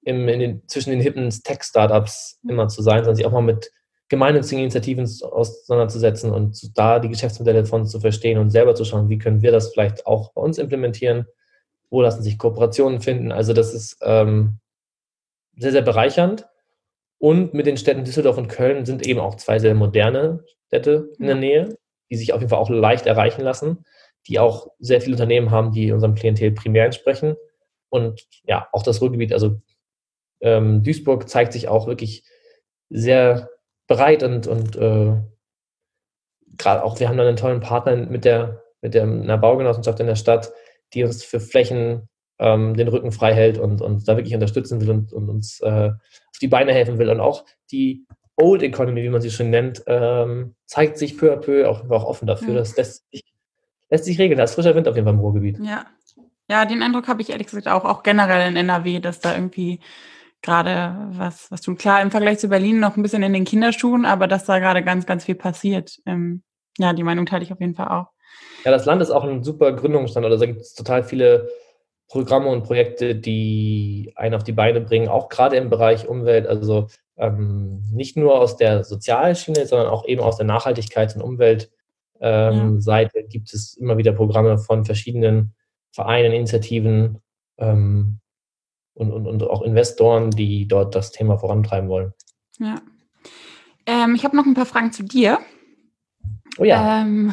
im, in den, zwischen den hippen Tech-Startups immer zu sein, sondern sich auch mal mit gemeinnützigen Initiativen auseinanderzusetzen und da die Geschäftsmodelle von zu verstehen und selber zu schauen, wie können wir das vielleicht auch bei uns implementieren, wo lassen sich Kooperationen finden. Also das ist ähm, sehr, sehr bereichernd. Und mit den Städten Düsseldorf und Köln sind eben auch zwei sehr moderne Städte in der Nähe, die sich auf jeden Fall auch leicht erreichen lassen, die auch sehr viele Unternehmen haben, die unserem Klientel primär entsprechen. Und ja, auch das Ruhrgebiet, also ähm, Duisburg zeigt sich auch wirklich sehr bereit und, und äh, gerade auch, wir haben da einen tollen Partner mit der, mit der einer Baugenossenschaft in der Stadt, die uns für Flächen ähm, den Rücken frei hält und, und da wirklich unterstützen will und, und uns äh, auf die Beine helfen will. Und auch die Old Economy, wie man sie schon nennt, ähm, zeigt sich peu à peu auch, auch offen dafür. Mhm. Das lässt sich, lässt sich regeln. Da ist frischer Wind auf jeden Fall im Ruhrgebiet.
Ja, ja, den Eindruck habe ich ehrlich gesagt auch, auch generell in N R W, dass da irgendwie gerade was, was tun. Klar, im Vergleich zu Berlin noch ein bisschen in den Kinderschuhen, aber dass da gerade ganz, ganz viel passiert. Ähm, ja, die Meinung teile ich auf jeden Fall auch.
Ja, das Land ist auch ein super Gründungsstandort. Also da gibt es total viele Programme und Projekte, die einen auf die Beine bringen, auch gerade im Bereich Umwelt. Also ähm, nicht nur aus der Sozialschiene, sondern auch eben aus der Nachhaltigkeits- und Umweltseite ähm, ja. gibt es immer wieder Programme von verschiedenen Vereinen, Initiativen ähm, und, und, und auch Investoren, die dort das Thema vorantreiben wollen.
Ja. Ähm, ich habe noch ein paar Fragen zu dir.
Oh ja.
Ähm,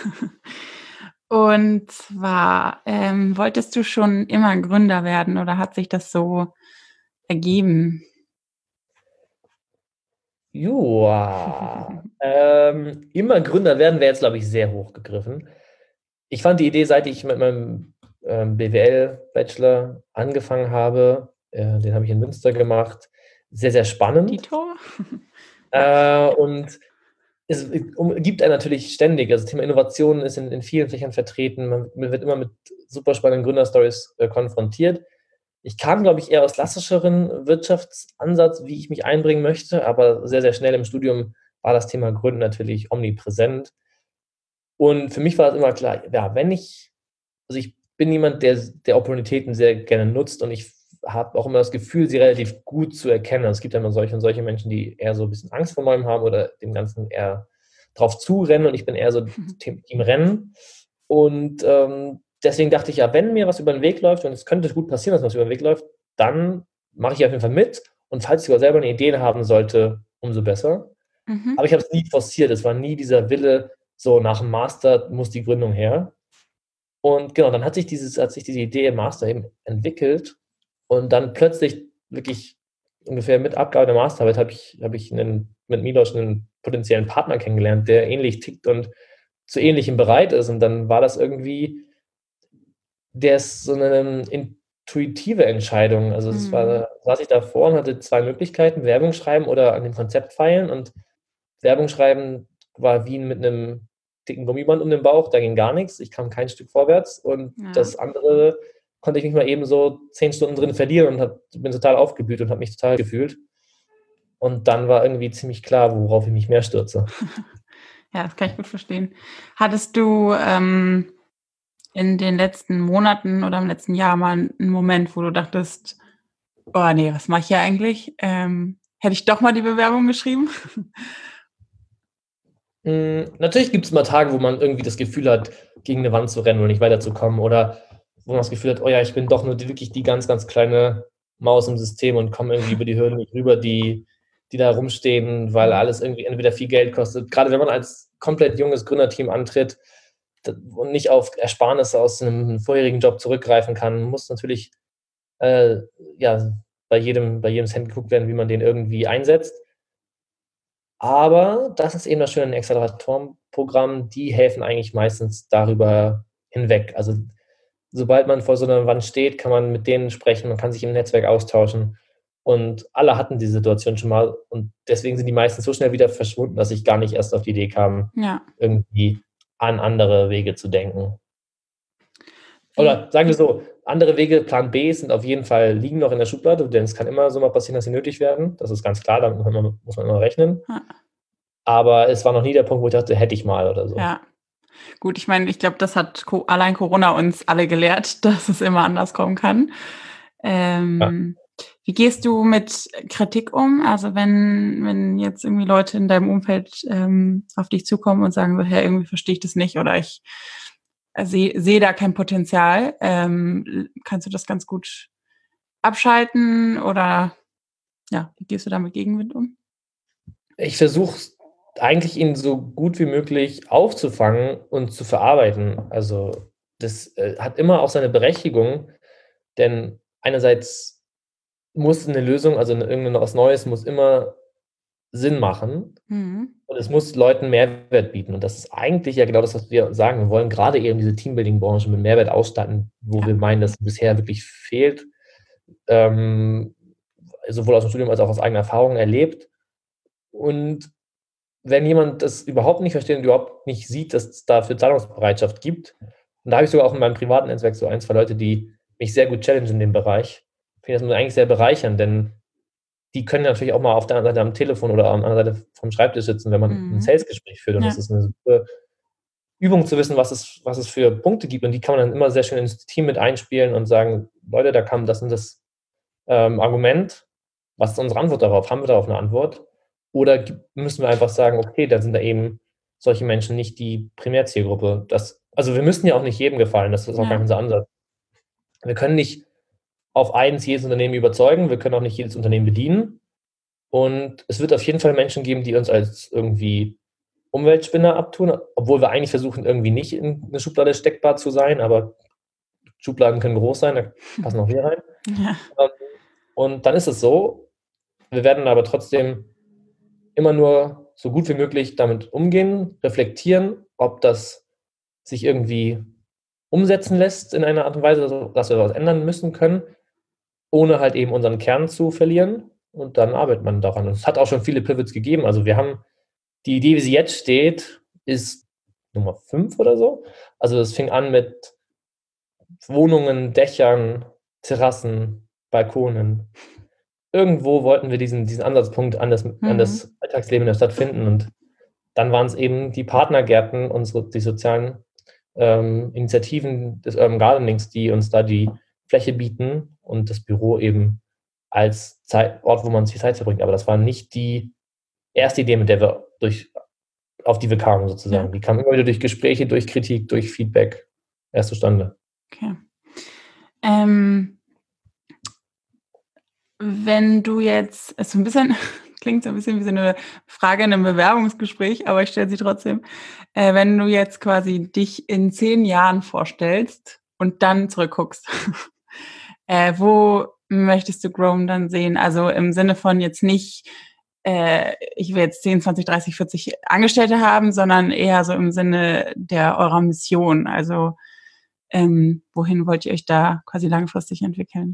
und zwar, ähm, wolltest du schon immer Gründer werden oder hat sich das so ergeben?
Joa. ähm, immer Gründer werden wäre jetzt, glaube ich, sehr hoch gegriffen. Ich fand die Idee, seit ich mit meinem ähm, B W L-Bachelor angefangen habe, äh, den habe ich in Münster gemacht, sehr, sehr spannend.
Dito?
äh, und es gibt einen natürlich ständig, also das Thema Innovation ist in, in vielen Fächern vertreten, man, man wird immer mit super spannenden Gründerstories äh, konfrontiert. Ich kam, glaube ich, eher aus klassischeren Wirtschaftsansatz, wie ich mich einbringen möchte, aber sehr, sehr schnell im Studium war das Thema Gründen natürlich omnipräsent. Und für mich war es immer klar, ja, wenn ich, also ich bin jemand, der, der Opportunitäten sehr gerne nutzt und ich habe auch immer das Gefühl, sie relativ gut zu erkennen. Also es gibt ja immer solche und solche Menschen, die eher so ein bisschen Angst vor Neuem haben oder dem Ganzen eher drauf zurennen und ich bin eher so Team, Team Rennen. Und ähm, deswegen dachte ich, ja, wenn mir was über den Weg läuft und es könnte gut passieren, dass was über den Weg läuft, dann mache ich auf jeden Fall mit und falls ich sogar selber eine Idee haben sollte, umso besser. Mhm. Aber ich habe es nie forciert, es war nie dieser Wille, so nach dem Master muss die Gründung her. Und genau, dann hat sich, dieses, hat sich diese Idee im Master eben entwickelt und dann plötzlich wirklich ungefähr mit Abgabe der Masterarbeit habe ich, hab ich einen, mit Milos einen potenziellen Partner kennengelernt, der ähnlich tickt und zu Ähnlichem bereit ist. Und dann war das irgendwie, der ist so eine intuitive Entscheidung. Also es mhm. war, saß ich davor und hatte zwei Möglichkeiten, Werbung schreiben oder an dem Konzept feilen. Und Werbung schreiben war wie mit einem dicken Gummiband um den Bauch, da ging gar nichts, ich kam kein Stück vorwärts. Und ja. das andere konnte ich mich mal eben so zehn Stunden drin verlieren und hab, bin total aufgeblüht und habe mich total gefühlt. Und dann war irgendwie ziemlich klar, worauf ich mich mehr stürze.
Ja, das kann ich gut verstehen. Hattest du ähm, in den letzten Monaten oder im letzten Jahr mal einen Moment, wo du dachtest, oh nee, was mache ich hier eigentlich? Ähm, hätte ich doch mal die Bewerbung geschrieben?
Mm, natürlich gibt es mal Tage, wo man irgendwie das Gefühl hat, gegen eine Wand zu rennen und nicht weiterzukommen oder wo man das Gefühl hat, oh ja, ich bin doch nur die, wirklich die ganz, ganz kleine Maus im System und komme irgendwie über die Hürden nicht rüber, die, die da rumstehen, weil alles irgendwie entweder viel Geld kostet. Gerade wenn man als komplett junges Gründerteam antritt und nicht auf Ersparnisse aus einem vorherigen Job zurückgreifen kann, muss natürlich äh, ja, bei jedem, bei jedem Cent geguckt werden, wie man den irgendwie einsetzt. Aber das ist eben das Schöne an den Acceleratorenprogrammen, die helfen eigentlich meistens darüber hinweg. Also sobald man vor so einer Wand steht, kann man mit denen sprechen, man kann sich im Netzwerk austauschen und alle hatten die Situation schon mal und deswegen sind die meisten so schnell wieder verschwunden, dass ich gar nicht erst auf die Idee kam, ja. irgendwie an andere Wege zu denken. Oder sagen wir so, andere Wege, Plan B, sind auf jeden Fall, liegen noch in der Schublade, denn es kann immer so mal passieren, dass sie nötig werden. Das ist ganz klar, damit muss man, muss man immer rechnen. Ja. Aber es war noch nie der Punkt, wo ich dachte, hätte ich mal oder so.
Ja, gut, ich meine, ich glaube, das hat Co- allein Corona uns alle gelehrt, dass es immer anders kommen kann. Ähm, ja. Wie gehst du mit Kritik um? Also wenn, wenn jetzt irgendwie Leute in deinem Umfeld ähm, auf dich zukommen und sagen so, hey, irgendwie verstehe ich das nicht oder ich sehe seh da kein Potenzial, ähm, kannst du das ganz gut abschalten oder ja, wie gehst du damit Gegenwind um?
Ich versuche eigentlich, ihn so gut wie möglich aufzufangen und zu verarbeiten. Also das äh, hat immer auch seine Berechtigung, denn einerseits muss eine Lösung, also irgendwas Neues muss immer Sinn machen
Mhm.
und es muss Leuten Mehrwert bieten. Und das ist eigentlich ja genau das, was wir sagen. Wir wollen gerade eben diese Teambuilding-Branche mit Mehrwert ausstatten, wo
Ja.
wir meinen, dass bisher wirklich fehlt, ähm, sowohl aus dem Studium als auch aus eigener Erfahrung erlebt. Und wenn jemand das überhaupt nicht versteht und überhaupt nicht sieht, dass es dafür Zahlungsbereitschaft gibt, und da habe ich sogar auch in meinem privaten Netzwerk so ein, zwei Leute, die mich sehr gut challengen in dem Bereich. Ich finde das eigentlich sehr bereichernd, denn die können natürlich auch mal auf der anderen Seite am Telefon oder an der anderen Seite vom Schreibtisch sitzen, wenn man ein
Mhm.
Sales-Gespräch führt. Und
Ja.
das ist eine super Übung zu wissen, was es, was es für Punkte gibt. Und die kann man dann immer sehr schön ins Team mit einspielen und sagen, Leute, da kam das und das ähm, Argument. Was ist unsere Antwort darauf? Haben wir darauf eine Antwort? Oder gi- müssen wir einfach sagen, okay, da sind da eben solche Menschen nicht die Primärzielgruppe. Das, also wir müssen ja auch nicht jedem gefallen, das ist auch gar
Ja.
nicht unser Ansatz. Wir können nicht auf eins jedes Unternehmen überzeugen, wir können auch nicht jedes Unternehmen bedienen. Und es wird auf jeden Fall Menschen geben, die uns als irgendwie Umweltspinner abtun, obwohl wir eigentlich versuchen, irgendwie nicht in eine Schublade steckbar zu sein, aber Schubladen können groß sein, da passen auch wir rein.
Ja.
Ähm, Und dann ist es so, wir werden aber trotzdem immer nur so gut wie möglich damit umgehen, reflektieren, ob das sich irgendwie umsetzen lässt in einer Art und Weise, dass wir was ändern müssen können, ohne halt eben unseren Kern zu verlieren. Und dann arbeitet man daran. Und es hat auch schon viele Pivots gegeben. Also wir haben die Idee, wie sie jetzt steht, ist Nummer fünf oder so. Also es fing an mit Wohnungen, Dächern, Terrassen, Balkonen. Irgendwo wollten wir diesen, diesen Ansatzpunkt an das, an
Mhm.
das Alltagsleben in der Stadt finden. Und dann waren es eben die Partnergärten, unsere, die sozialen ähm, Initiativen des Urban Gardenings, die uns da die Fläche bieten und das Büro eben als Zeit, Ort, wo man sich Zeit verbringt. Aber das war nicht die erste Idee, mit der wir durch, auf die wir kamen, sozusagen.
Ja.
Die kam immer wieder durch Gespräche, durch Kritik, durch Feedback erst zustande.
Okay. Ähm, wenn du jetzt, ist so ein bisschen, klingt so ein bisschen wie so eine Frage in einem Bewerbungsgespräch, aber ich stelle sie trotzdem. Äh, wenn du jetzt quasi dich in zehn Jahren vorstellst und dann zurückguckst, äh, wo möchtest du Grown dann sehen? Also im Sinne von jetzt nicht, äh, ich will jetzt zehn, zwanzig, dreißig, vierzig Angestellte haben, sondern eher so im Sinne der eurer Mission. Also ähm, wohin wollt ihr euch da quasi langfristig entwickeln?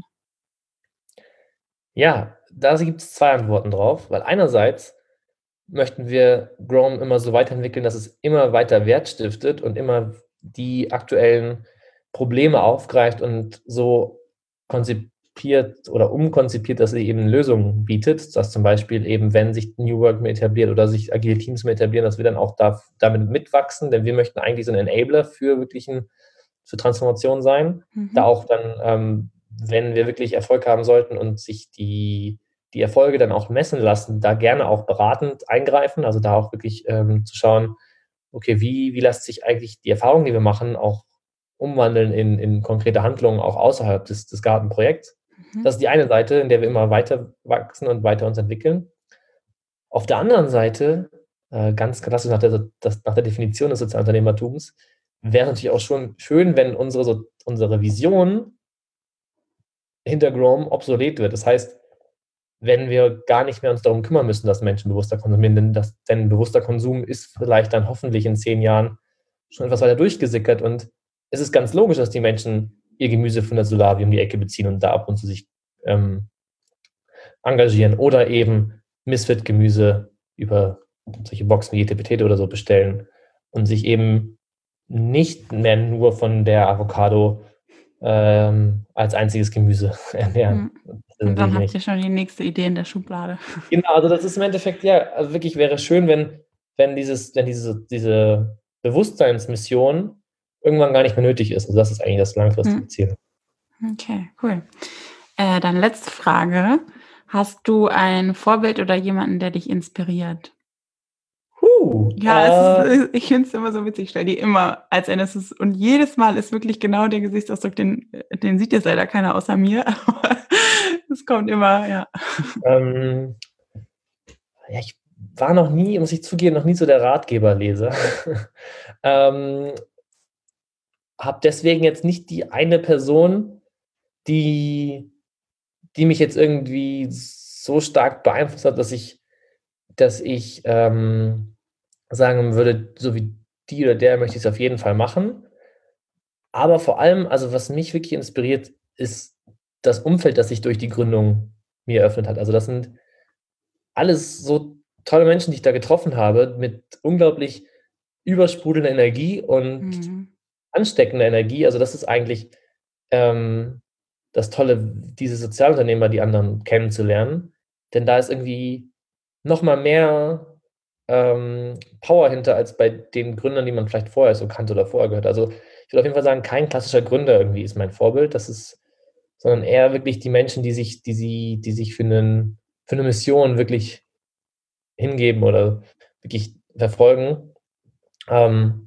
Ja, da gibt es zwei Antworten drauf, weil einerseits möchten wir Grown immer so weiterentwickeln, dass es immer weiter Wert stiftet und immer die aktuellen Probleme aufgreift und so konzipiert oder umkonzipiert, dass sie eben Lösungen bietet, dass zum Beispiel eben, wenn sich New Work mehr etabliert oder sich agile Teams mehr etablieren, dass wir dann auch da, damit mitwachsen, denn wir möchten eigentlich so ein Enabler für wirklichen, für Transformation sein,
Mhm.
da auch dann, ähm, wenn wir wirklich Erfolg haben sollten und sich die die Erfolge dann auch messen lassen, da gerne auch beratend eingreifen, also da auch wirklich ähm, zu schauen, okay, wie, wie lässt sich eigentlich die Erfahrung, die wir machen, auch umwandeln in, in konkrete Handlungen, auch außerhalb des, des Gartenprojekts.
Mhm.
Das ist die eine Seite, in der wir immer weiter wachsen und weiter uns entwickeln. Auf der anderen Seite, äh, ganz klassisch nach der, das, nach der Definition des Sozialunternehmertums, wäre natürlich auch schon schön, wenn unsere, so, unsere Vision hinter Grown obsolet wird. Das heißt, wenn wir gar nicht mehr uns darum kümmern müssen, dass Menschen bewusster konsumieren, denn, das, denn bewusster Konsum ist vielleicht dann hoffentlich in zehn Jahren schon etwas weiter durchgesickert und es ist ganz logisch, dass die Menschen ihr Gemüse von der Solavi um die Ecke beziehen und da ab und zu sich ähm, engagieren oder eben Misfit-Gemüse über solche Boxen wie Etepetete oder so bestellen und sich eben nicht mehr nur von der Avocado ähm, als einziges Gemüse ernähren.
Mhm.
Das
Und
will
dann
ich
habt
nicht.
ihr schon die nächste Idee in der Schublade.
Genau, also das ist im Endeffekt, ja, also wirklich wäre schön, wenn, wenn dieses, wenn diese, diese Bewusstseinsmission irgendwann gar nicht mehr nötig ist. Also das ist eigentlich das langfristige
Mhm.
Ziel.
Okay, cool. Äh, dann letzte Frage. Hast du ein Vorbild oder jemanden, der dich inspiriert?
Huh,
Ja, es
äh,
ist, ich finde es immer so witzig, ich stelle die immer als erstes und jedes Mal ist wirklich genau der Gesichtsausdruck, den, den sieht jetzt leider keiner außer mir, aber es kommt immer, ja.
ähm, ja, ich war noch nie, muss ich zugeben, noch nie so der Ratgeberleser. ähm, Habe deswegen jetzt nicht die eine Person, die, die mich jetzt irgendwie so stark beeinflusst hat, dass ich, dass ich ähm, sagen würde, so wie die oder der möchte ich es auf jeden Fall machen. Aber vor allem, also was mich wirklich inspiriert, ist das Umfeld, das sich durch die Gründung mir eröffnet hat. Also das sind alles so tolle Menschen, die ich da getroffen habe, mit unglaublich übersprudelnder Energie und
Mhm.
ansteckender Energie. Also das ist eigentlich ähm, das Tolle, diese Sozialunternehmer, die anderen kennenzulernen. Denn da ist irgendwie noch mal mehr ähm, Power hinter als bei den Gründern, die man vielleicht vorher so kannte oder vorher gehört. Also ich würde auf jeden Fall sagen, kein klassischer Gründer irgendwie ist mein Vorbild. Das ist, sondern eher wirklich die Menschen, die sich, die sie, die sich für einen, für eine Mission wirklich hingeben oder wirklich verfolgen. Ähm,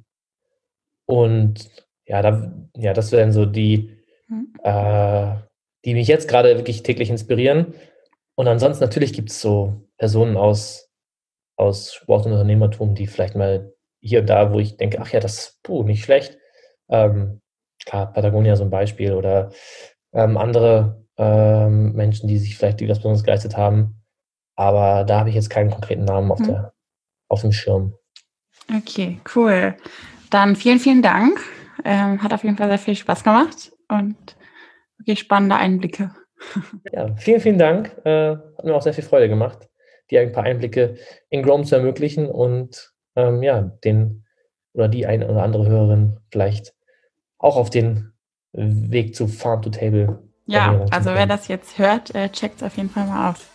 und ja, da, ja, das wären so die,
Mhm.
äh, die mich jetzt gerade wirklich täglich inspirieren. Und ansonsten natürlich gibt es so Personen aus, aus Sport und Unternehmertum, die vielleicht mal hier und da, wo ich denke, ach ja, das ist puh, nicht schlecht. Ähm, klar, Patagonia so ein Beispiel oder ähm, andere ähm, Menschen, die sich vielleicht die was Besonderes geleistet haben. Aber da habe ich jetzt keinen konkreten Namen auf,
Mhm.
der, auf dem Schirm.
Okay, cool. Dann vielen, vielen Dank. Ähm, hat auf jeden Fall sehr viel Spaß gemacht und wirklich spannende Einblicke.
Ja, vielen, vielen Dank. Äh, hat mir auch sehr viel Freude gemacht, dir ein paar Einblicke in Grom zu ermöglichen und ähm, ja, den oder die eine oder andere Hörerin vielleicht auch auf den Weg zu Farm-to-Table
Ja,
Ernährung zu
also wer
bringen.
das jetzt hört, äh, checkt es auf jeden Fall mal aus.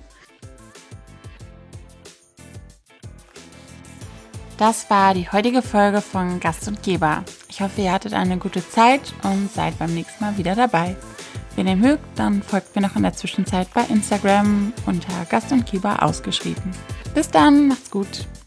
Das war die heutige Folge von Gast und Geber. Ich hoffe, ihr hattet eine gute Zeit und seid beim nächsten Mal wieder dabei. Wenn ihr mögt, dann folgt mir noch in der Zwischenzeit bei Instagram unter Gast und Geber ausgeschrieben. Bis dann, macht's gut.